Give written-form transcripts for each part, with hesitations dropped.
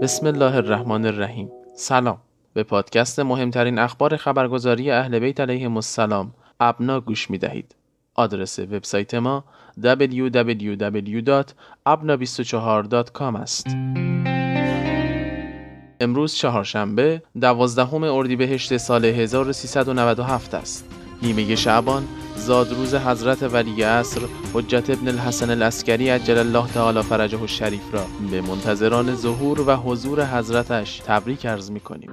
بسم الله الرحمن الرحیم. سلام. به پادکست مهمترین اخبار خبرگزاری اهل بیت علیهم السلام ابنا گوش می دهید. آدرس وبسایت ما www.abna24.com است. امروز چهارشنبه 12 اردیبهشت سال 1397 است. نیمه شعبان، زادروز حضرت ولی عصر حجت ابن الحسن العسکری عجل الله تعالی فرجه الشریف را به منتظران ظهور و حضور حضرتش تبریک عرض می‌کنیم.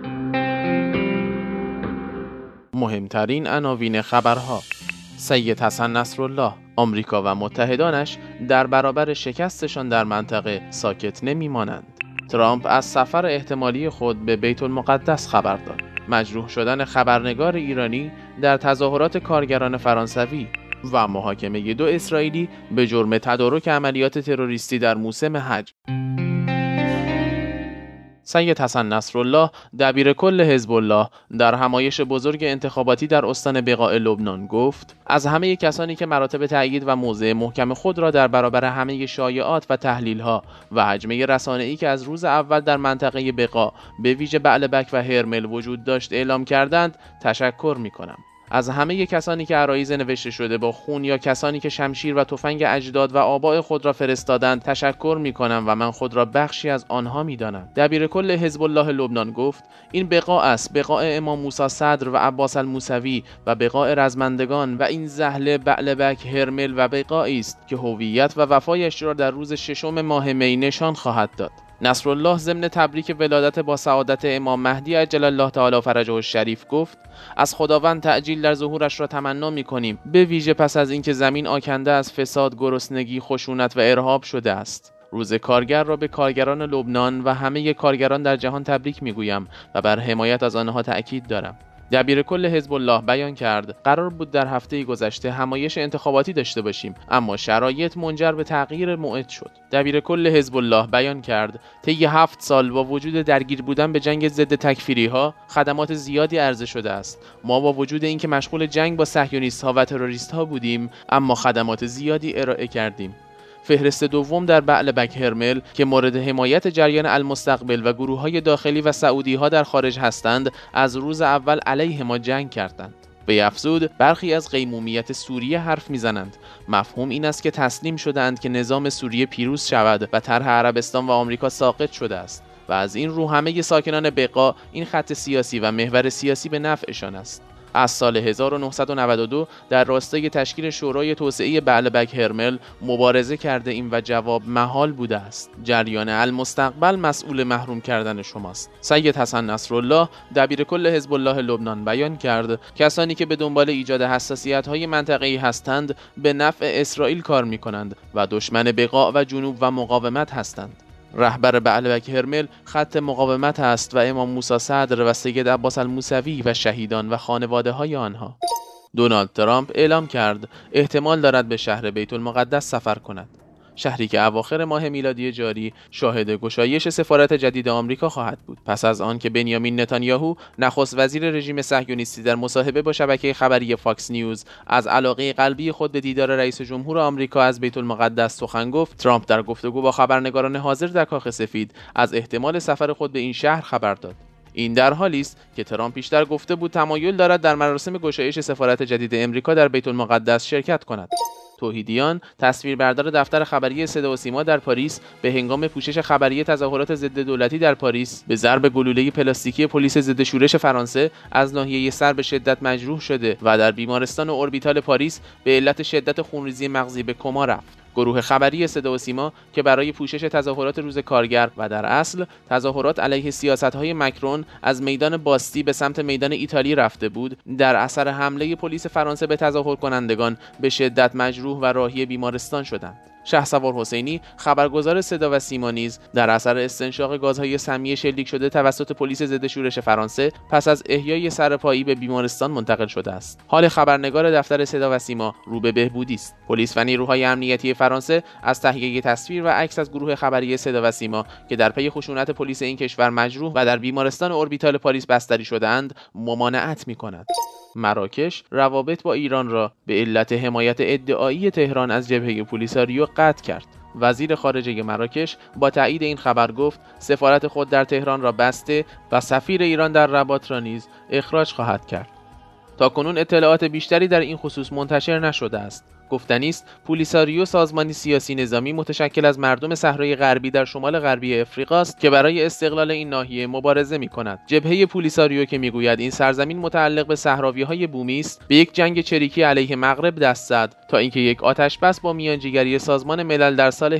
مهمترین عناوین خبرها: سید حسن نصرالله، آمریکا و متحدانش در برابر شکستشان در منطقه ساکت نمی‌مانند. ترامپ از سفر احتمالی خود به بیت المقدس خبر داد. مجروح شدن خبرنگار ایرانی در تظاهرات کارگران فرانسوی و محاکمه 2 اسرائیلی به جرم تدارک عملیات تروریستی در موسم حج. سید حسن نصرالله، دبیر کل حزب الله، در همایش بزرگ انتخاباتی در استان بقاع لبنان گفت: از همه کسانی که مراتب تأیید و موضع محکم خود را در برابر همه شایعات و تحلیل‌ها و هجمه رسانه‌ای که از روز اول در منطقه بقاع به ویژه بعلبک و هرمل وجود داشت اعلام کردند تشکر می‌کنم. از همه کسانی که عرایض نوشته شده با خون یا کسانی که شمشیر و تفنگ اجداد و آباء خود را فرستادند تشکر می‌کنم و من خود را بخشی از آنها می‌دانم. دبیر کل حزب الله لبنان گفت: این بقاع است، بقاع امام موسی صدر و عباس الموسوی و بقاع رزمندگان و این زهله بعلبک هرمل و بقاعی است که هویت و وفایش را در روز 6 ماه می نشان خواهد داد. نصرالله ضمن تبریک ولادت با سعادت امام مهدی عجل الله تعالی فرجه الشریف گفت: از خداوند تعجیل در ظهورش را تمنا می‌کنیم، به ویژه پس از اینکه زمین آکنده از فساد، گرسنگی، خشونت و ارهاب شده است. روز کارگر را به کارگران لبنان و همه کارگران در جهان تبریک می‌گویم و بر حمایت از آنها تأکید دارم. دبیر کل حزب الله بیان کرد: قرار بود در هفته گذشته همایش انتخاباتی داشته باشیم، اما شرایط منجر به تغییر موعد شد. دبیر کل حزب الله بیان کرد: طی 7 سال با وجود درگیر بودن به جنگ ضد تکفیری‌ها، خدمات زیادی عرضه شده است. ما با وجود اینکه مشغول جنگ با صهیونیست‌ها و تروریست‌ها بودیم، اما خدمات زیادی ارائه کردیم. فهرست دوم در بعلبک هرمل که مورد حمایت جریان المستقبل و گروه‌های داخلی و سعودی‌ها در خارج هستند، از روز اول علیه ما جنگ کردند. به افزود برخی از قیمومیت سوریه حرف میزنند. مفهوم این است که تسلیم شدند که نظام سوریه پیروز شود و طرح عربستان و آمریکا ساقط شده است و از این رو همه ساکنان بقاع این خط سیاسی و محور سیاسی به نفعشان است. از سال 1992 در راستای تشکیل شورای توسعه بعلبک هرمل مبارزه کرده ایم و جواب محال بوده است. جریان المستقبل مسئول محروم کردن شماست. سید حسن نصرالله، دبیر کل حزب الله لبنان بیان کرد: کسانی که به دنبال ایجاد حساسیت‌های منطقه‌ای هستند به نفع اسرائیل کار می‌کنند و دشمن بقاع و جنوب و مقاومت هستند. رهبر بعلبک هرمل خط مقاومت است و امام موسی صدر و سید عباس الموسوی و شهیدان و خانواده‌های آنها. دونالد ترامپ اعلام کرد احتمال دارد به شهر بیت المقدس سفر کند، شهری که اواخر ماه میلادی جاری شاهد گشایش سفارت جدید آمریکا خواهد بود، پس از آن که بنیامین نتانیاهو نخست وزیر رژیم صهیونیستی در مصاحبه با شبکه خبری فاکس نیوز از علاقه قلبی خود به دیدار رئیس جمهور آمریکا از بیت المقدس سخن گفت. ترامپ در گفتگو با خبرنگاران حاضر در کاخ سفید از احتمال سفر خود به این شهر خبر داد. این در حالی است که ترامپ پیشتر گفته بود تمایل دارد در مراسم گشایش سفارت جدید آمریکا در بیت المقدس شرکت کند. توحیدیان، تصویربردار دفتر خبری صدا و سیما در پاریس، به هنگام پوشش خبری تظاهرات ضد دولتی در پاریس به ضرب گلوله پلاستیکی پلیس ضد شورش فرانسه از ناحیه سر به شدت مجروح شده و در بیمارستان اوربیتال پاریس به علت شدت خونریزی مغزی به کما رفت. گروه خبری صدا و سیما که برای پوشش تظاهرات روز کارگر و در اصل تظاهرات علیه سیاست‌های مکرون از میدان باستی به سمت میدان ایتالی رفته بود، در اثر حمله پلیس فرانسه به تظاهر کنندگان به شدت مجروح و راهی بیمارستان شدند. شهسوار حسینی، خبرگزار صدا و سیما نیز در اثر استنشاق گازهای سمی شلیک شده توسط پلیس ضد شورش فرانسه پس از احیای سرپایی به بیمارستان منتقل شده است. حال خبرنگار دفتر صدا و سیما رو به بهبودی است. پلیس و نیروهای امنیتی فرانسه از تهیه تصویر و عکس از گروه خبری صدا و سیما که در پی خشونت پلیس این کشور مجروح و در بیمارستان اوربیتال پاریس بستری شده‌اند ممانعت می‌کند. مراکش روابط با ایران را به علت حمایت ادعایی تهران از جبهه پولیساریو قطع کرد. وزیر خارجه مراکش با تایید این خبر گفت سفارت خود در تهران را بسته و سفیر ایران در رباط را نیز اخراج خواهد کرد. تاکنون اطلاعات بیشتری در این خصوص منتشر نشده است. گفتنی است پولیساریو سازمانی سیاسی نظامی متشکل از مردم صحرای غربی در شمال غربی افریقا است که برای استقلال این ناحیه مبارزه می‌کند. جبهه پولیساریو که می‌گوید این سرزمین متعلق به صحراوی‌های بومی است، به یک جنگ چریکی علیه مغرب دست زد تا اینکه یک آتش‌بس با میانجیگری سازمان ملل در سال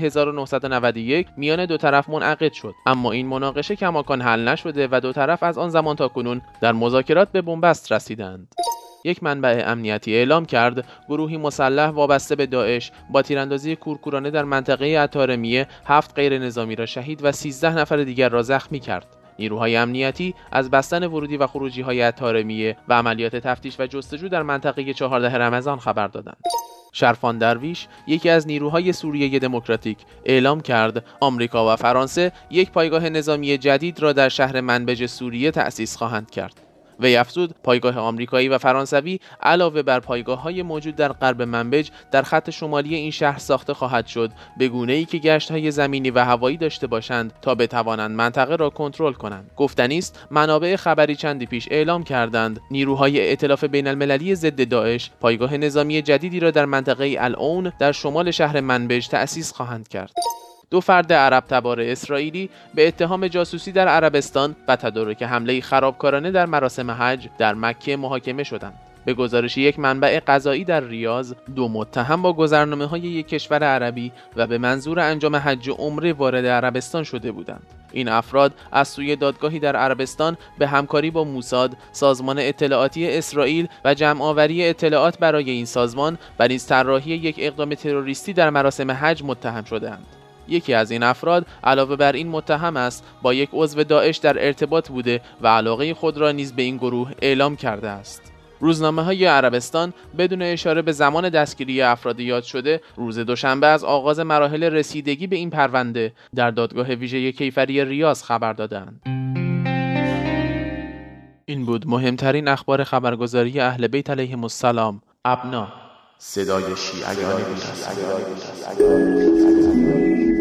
1991 میان دو طرف منعقد شد. اما این مناقشه کماکان حل نشده و دو طرف از آن زمان تا کنون در مذاکرات به بنبست رسیدند. یک منبع امنیتی اعلام کرد گروهی مسلح وابسته به داعش با تیراندازی کورکورانه در منطقه الطارمیه 7 غیر نظامی را شهید و 13 نفر دیگر را زخمی کرد. نیروهای امنیتی از بستن ورودی و خروجی‌های الطارمیه و عملیات تفتیش و جستجو در منطقه 14 رمضان خبر دادند. شرفان درویش، یکی از نیروهای سوریه دموکراتیک، اعلام کرد آمریکا و فرانسه یک پایگاه نظامی جدید را در شهر منبج سوریه تأسیس خواهند کرد. وی افزود پایگاه آمریکایی و فرانسوی علاوه بر پایگاه‌های موجود در غرب منبج در خط شمالی این شهر ساخته خواهد شد به گونه‌ای که گشت‌های زمینی و هوایی داشته باشند تا بتوانند منطقه را کنترل کنند. گفتنی است منابع خبری چندی پیش اعلام کردند نیروهای ائتلاف بین‌المللی ضد داعش پایگاه نظامی جدیدی را در منطقه العون در شمال شهر منبج تأسیس خواهند کرد. 2 فرد عرب تبار اسرائیلی به اتهام جاسوسی در عربستان و تدارک حمله خرابکارانه در مراسم حج در مکه محاکمه شدند. به گزارش یک منبع قضایی در ریاض، 2 متهم با گذرنامه‌های یک کشور عربی و به منظور انجام حج و عمره وارد عربستان شده بودند. این افراد از سوی دادگاهی در عربستان به همکاری با موساد، سازمان اطلاعاتی اسرائیل و جمع‌آوری اطلاعات برای این سازمان و نیز طراحی یک اقدام تروریستی در مراسم حج متهم شدند. یکی از این افراد علاوه بر این متهم است با یک عضو داعش در ارتباط بوده و علاقه خود را نیز به این گروه اعلام کرده است. روزنامه‌های عربستان بدون اشاره به زمان دستگیری افراد یاد شده روز دوشنبه از آغاز مراحل رسیدگی به این پرونده در دادگاه ویژه کیفری ریاض خبر دادند. این بود مهمترین اخبار خبرگزاری اهل بیت علیهم السلام. ابنا، صدای شیعیان